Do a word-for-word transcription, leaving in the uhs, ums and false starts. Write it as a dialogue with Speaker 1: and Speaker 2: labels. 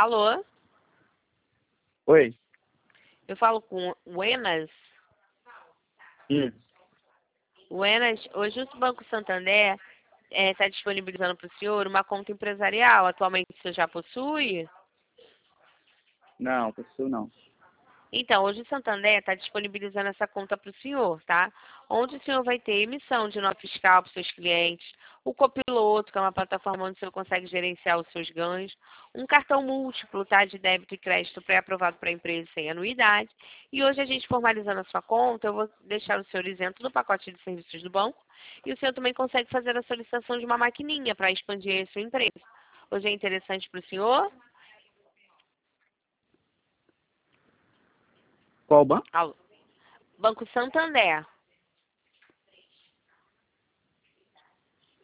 Speaker 1: Alô?
Speaker 2: Oi.
Speaker 1: Eu falo com o Enas.
Speaker 2: Isso.
Speaker 1: O Enas, hoje o Banco Santander está disponibilizando para o senhor uma conta empresarial. Atualmente o senhor já possui?
Speaker 2: Não, pessoa não.
Speaker 1: Então, hoje o Santander está disponibilizando essa conta para o senhor, tá? Onde o senhor vai ter emissão de nota fiscal para os seus clientes, o Copiloto, que é uma plataforma onde o senhor consegue gerenciar os seus ganhos, um cartão múltiplo, tá? De débito e crédito pré-aprovado para a empresa sem anuidade. E hoje a gente formalizando a sua conta, eu vou deixar o senhor isento do pacote de serviços do banco e o senhor também consegue fazer a solicitação de uma maquininha para expandir a sua empresa. Hoje é interessante para o senhor?
Speaker 2: Qual banco?
Speaker 1: Alô? Banco Santander.